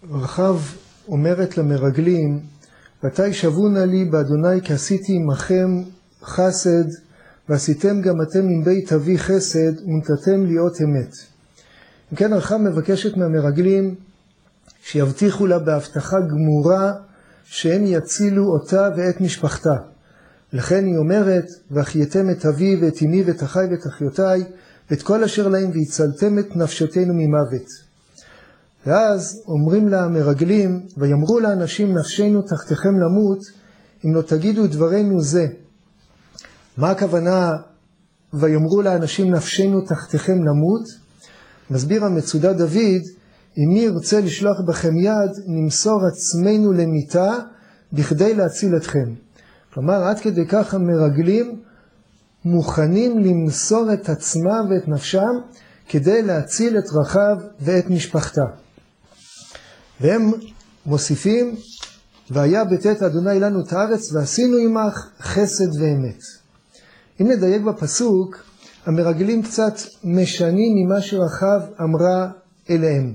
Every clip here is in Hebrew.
רחב אומרת למרגלים, מתי שבונה לי באדוני כי עשיתי עמכם חסד, ועשיתם גם אתם עם בית אבי חסד, ונתתם להיות אמת. אם כן, רחב מבקשת מהמרגלים שיבטיחו לה בהבטחה גמורה שהם יצילו אותה ואת משפחתה. לכן היא אומרת, והחייתם את אבי ואת אמי ואת אחי ואת אחיותיי, ואת כל אשר להם, והצלתם את נפשתנו ממוות. ואז אומרים לה המרגלים, ויאמרו לאנשים נפשנו תחתיכם למות, אם לא תגידו דברנו זה. מה הכוונה ויאמרו לאנשים נפשנו תחתיכם למות? מסביר המצודה דוד, אם מי ירצה לשלוח בכם יד, נמסור עצמנו למיתה בכדי להציל אתכם. כלומר, עד כדי כך המרגלים מוכנים למסור את עצמם ואת נפשם כדי להציל את רחב ואת משפחתה. והם מוסיפים, והיה בתת אדוני לנו את הארץ, ועשינו עמך חסד ואמת. אם נדייק בפסוק, המרגלים קצת משנים ממה שרחב אמרה אליהם.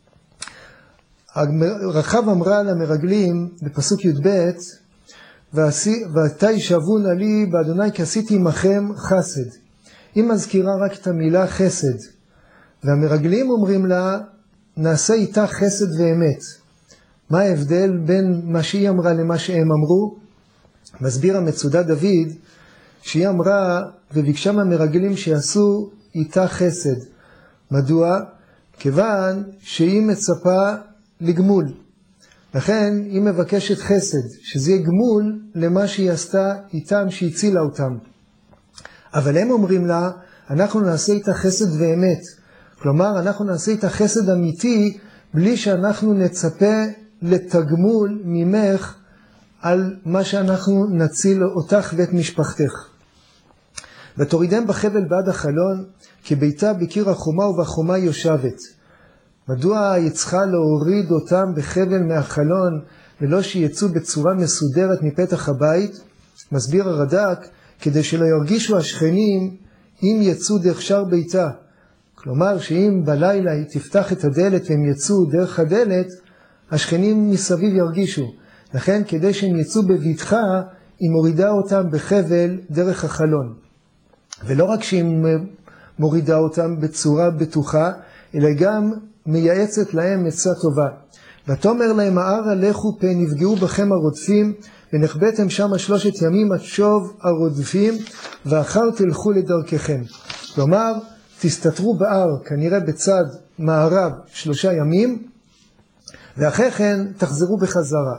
רחב אמרה למרגלים בפסוק י"ב, ואתה שבונה לי באדוני כי עשיתי עמכם חסד. היא מזכירה רק את המילה חסד. והמרגלים אומרים לה, נעשה איתה חסד ואמת. מה ההבדל בין מה שהיא אמרה למה שהם אמרו? מסביר המצודה דוד, שהיא אמרה וביקשה מהמרגלים שיעשו איתה חסד. מדוע? כיוון שהיא מצפה לגמול. לכן היא מבקשת חסד, שזה יהיה גמול למה שהיא עשתה איתם, שהצילה אותם. אבל הם אומרים לה, אנחנו נעשה איתה חסד ואמת. כלומר, אנחנו נעשה איתה חסד אמיתי, בלי שאנחנו נצפה לתגמול ממך על מה שאנחנו נציל אותך ואת משפחתך. ותורידם בחבל בעד החלון, כי ביתה בקיר החומה ובחומה יושבת. מדוע היא צריכה להוריד אותם בחבל מהחלון, ולא שיצאו בצורה מסודרת מפתח הבית? מסביר הרד"ק, כדי שלא ירגישו השכנים אם יצאו דרך שער ביתה. כלומר שאם בלילה היא תפתח את הדלת והם יצאו דרך הדלת, השכנים מסביב ירגישו. לכן כדי שהם יצאו בבטחה, היא מורידה אותם בחבל דרך החלון. ולא רק שהיא מורידה אותם בצורה בטוחה, אלא גם מייעצת להם עצה טובה. ותאמר להם הערה לכו פן נפגעו בכם הרודפים, ונחבאתם שם 3 ימים עד שוב הרודפים, ואחר תלכו לדרככם. כלומר, תסתתרו בהר, כנראה בצד מערב 3 ימים, ואחרי כן תחזרו בחזרה.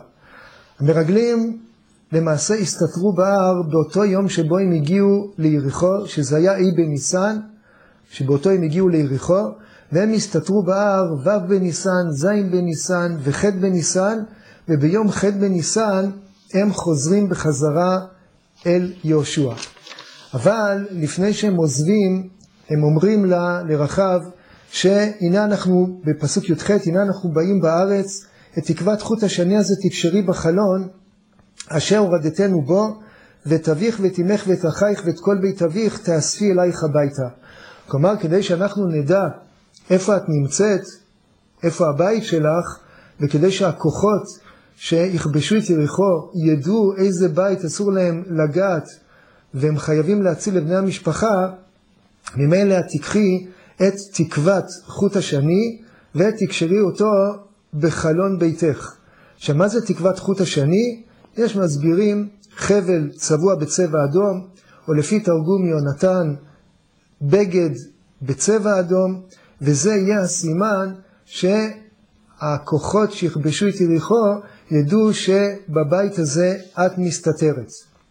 המרגלים למעשה הסתתרו בהר באותו יום שבו הם הגיעו ליריחו, שזה היה אי בניסן, שבאותו הם הגיעו ליריחו, והם הסתתרו בהר ו' בניסן, ז' בניסן וח' בניסן, וביום ח' בניסן הם חוזרים בחזרה אל יהושע. אבל לפני שהם עוזבים, הם אומרים לרחב, שהנה אנחנו בפסוק י"ח, הנה אנחנו באים בארץ, את תקוות חוט השני הזה תקשרי בחלון, אשר הורדתנו בו, ואת אביך ואת אמך ואת אחייך ואת כל בית אביך תאספי אלייך הביתה. כלומר, כדי שאנחנו נדע איפה את נמצאת, איפה הבית שלך, וכדי שהכוחות שיכבשו את יריחו ידעו איזה בית אסור להם לגעת, והם חייבים להציל לבני המשפחה, ממילא תקחי את תקוות חוט השני, ותקשרי אותו בחלון ביתך. שמה זה תקוות חוט השני? יש מסבירים חבל צבוע בצבע אדום, או לפי תרגום יונתן, בגד בצבע אדום, וזה יהיה הסימן שהכוחות שיכבשו את יריחו ידעו שבבית הזה את מסתתרת.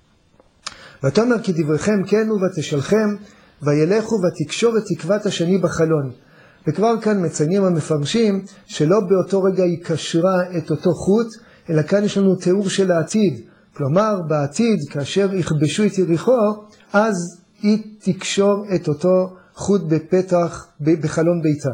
ותאמר כי דבריכם כן ותשלחם, וילכו ותקשור את תקוות השני בחלון. וכבר כאן מציינים המפרשים שלא באותו רגע היא קשרה את אותו חוט, אלא כאן יש לנו תיאור של העתיד. כלומר, בעתיד, כאשר יכבשו את יריחו, אז היא תקשור את אותו חוט בפתח, בחלון ביתה.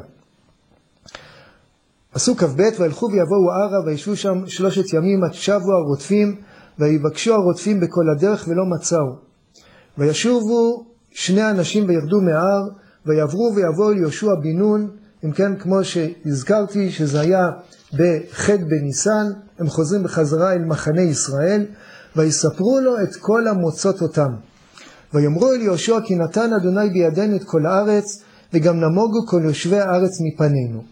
פסוק כ"ב, וילכו ויבואו ערה, וישבו שם 3 ימים עד שבו הרודפים, ויבקשו הרודפים בכל הדרך ולא מצאו. וישובו 2 אנשים וירדו מההר, ויעברו ויבואו אל יהושע בן נון, אם כן, כמו שהזכרתי, שזה היה בח' בניסן, הם חוזרים בחזרה אל מחנה ישראל, ויספרו לו את כל המוצאות אותם. ויאמרו אל יהושע כי נתן אדוני בידינו את כל הארץ, וגם נמוגו כל יושבי הארץ מפנינו.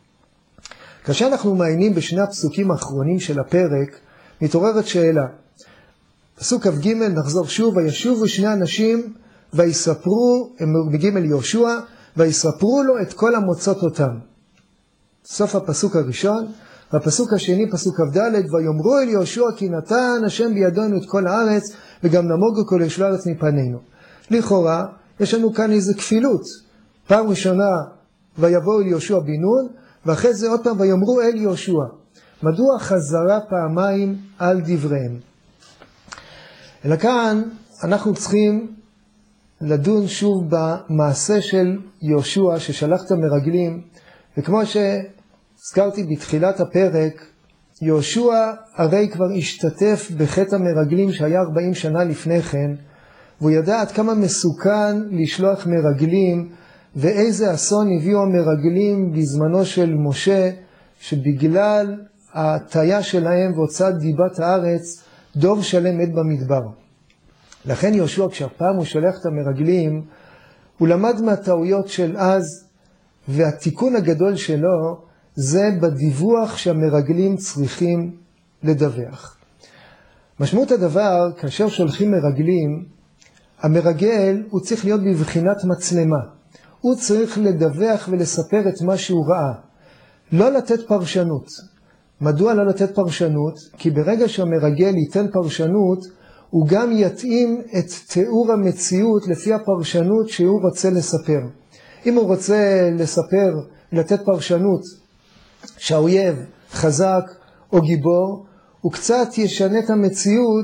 כאשר אנחנו מעיינים בשני הפסוקים האחרונים של הפרק, מתעוררת שאלה. פסוק כ"ג, נחזור שוב, וישובו שני אנשים, ויספרו, הם מגיעים אל יהושע, ויספרו לו את כל המוצאות אותם. סוף הפסוק הראשון, והפסוק השני, פסוק כ"ד, ויאמרו אל יהושע כי נתן השם בידינו את כל הארץ, וגם נמוגו כל יושבי הארץ מפנינו. לכאורה, יש לנו כאן איזו כפילות. פעם ראשונה, ויבואו אל יהושע בן נון, ואחרי זה עוד פעם, ויאמרו אל יהושע. מדוע חזרה פעמיים על דבריהם? אלא כאן אנחנו צריכים לדון שוב במעשה של יהושע ששלח את המרגלים, וכמו שהזכרתי בתחילת הפרק, יהושע הרי כבר השתתף בחטא המרגלים שהיה 40 שנה לפני כן, והוא ידע עד כמה מסוכן לשלוח מרגלים, ואיזה אסון הביאו המרגלים בזמנו של משה, שבגלל ההטיה שלהם והוצאת דיבת הארץ, דור שלם מת במדבר. לכן יהושע, כשהפעם הוא שולח את המרגלים, הוא למד מהטעויות של אז, והתיקון הגדול שלו זה בדיווח שהמרגלים צריכים לדווח. משמעות הדבר, כאשר שולחים מרגלים, המרגל הוא צריך להיות בבחינת מצלמה. הוא צריך לדווח ולספר את מה שהוא ראה. לא לתת פרשנות. מדוע לא לתת פרשנות? כי ברגע שהמרגל ייתן פרשנות, הוא גם יתאים את תיאור המציאות לפי הפרשנות שהוא רוצה לספר. אם הוא רוצה לספר, לתת פרשנות שהאויב חזק או גיבור, הוא קצת ישנה את המציאות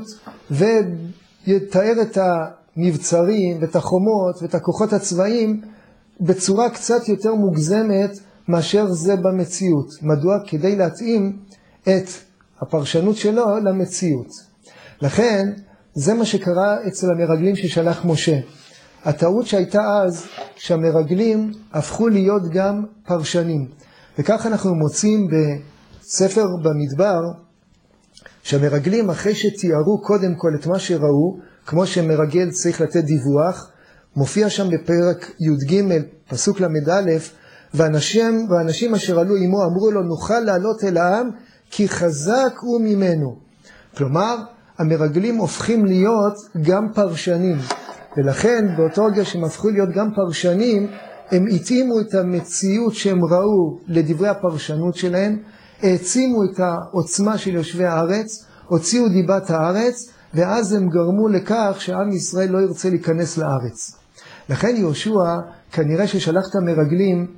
ויתאר את המבצרים ואת החומות ואת הכוחות הצבאיים בצורה קצת יותר מוגזמת מאשר זה במציאות. מדוע? כדי להתאים את הפרשנות שלו למציאות. לכן, זה מה שקרה אצל המרגלים ששלח משה. הטעות שהייתה אז, שהמרגלים הפכו להיות גם פרשנים. וכך אנחנו מוצאים בספר במדבר, שהמרגלים אחרי שתיארו קודם כל את מה שראו, כמו שמרגל צריך לתת דיווח, מופיע שם בפרק י"ג, פסוק למד א', ואנשים אשר עלו עמו אמרו לו, נוכל לעלות אל העם, כי חזק הוא ממנו. כלומר, המרגלים הופכים להיות גם פרשנים, ולכן באותו רגע שהם הפכו להיות גם פרשנים, הם התאימו את המציאות שהם ראו לדברי הפרשנות שלהם, העצימו את העוצמה של יושבי הארץ, הוציאו דיבת הארץ, ואז הם גרמו לכך שעם ישראל לא ירצה להיכנס לארץ. לכן יהושע, כנראה ששלח את המרגלים,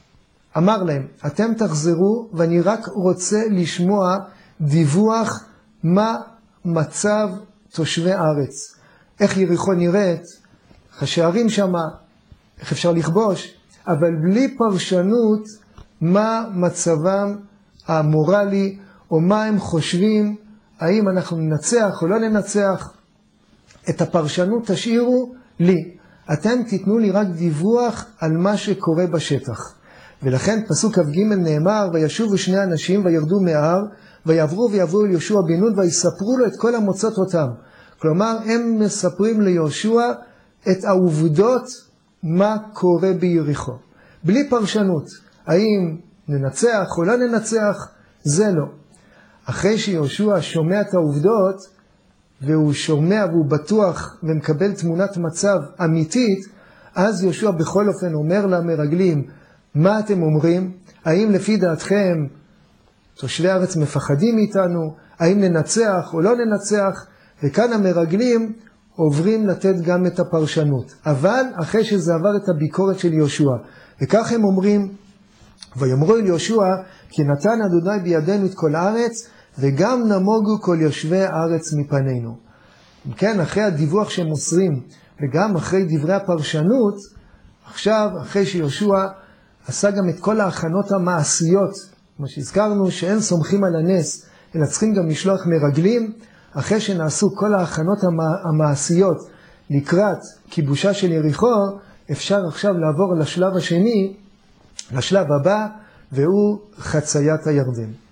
אמר להם, אתם תחזרו ואני רק רוצה לשמוע דיווח מה מצב תושבי הארץ. איך יריחו נראית, השערים שם, איך אפשר לכבוש, אבל בלי פרשנות מה מצבם המורלי, או מה הם חושבים, האם אנחנו ננצח או לא ננצח. את הפרשנות תשאירו לי. אתם תיתנו לי רק דיווח על מה שקורה בשטח. ולכן פסוק כ"ג נאמר, וישובו שני אנשים וירדו מההר, ויעברו ויבואו אל יהושע בן נון ויספרו לו את כל המוצאות אותם. כלומר, הם מספרים ליהושע את העובדות מה קורה ביריחו. בלי פרשנות. האם ננצח או לא ננצח? זה לא. אחרי שיהושע שומע את העובדות, והוא שומע והוא בטוח ומקבל תמונת מצב אמיתית, אז יהושע בכל אופן אומר למרגלים, מה אתם אומרים? האם לפי דעתכם תושבי הארץ מפחדים מאיתנו? האם ננצח או לא ננצח? וכאן המרגלים עוברים לתת גם את הפרשנות. אבל אחרי שזה עבר את הביקורת של יהושע. וכך הם אומרים, ויאמרו אל יהושע, כי נתן אדוני בידינו את כל הארץ, וגם נמוגו כל יושבי הארץ מפנינו. כן, אחרי הדיווח שהם מוסרים, וגם אחרי דברי הפרשנות, עכשיו, אחרי שיהושע עשה גם את כל ההכנות המעשיות, כמו שהזכרנו, שאין סומכים על הנס, אלא צריכים גם לשלוח מרגלים, אחרי שנעשו כל ההכנות המעשיות לקראת כיבושה של יריחו, אפשר עכשיו לעבור לשלב השני, לשלב הבא, והוא חציית הירדן.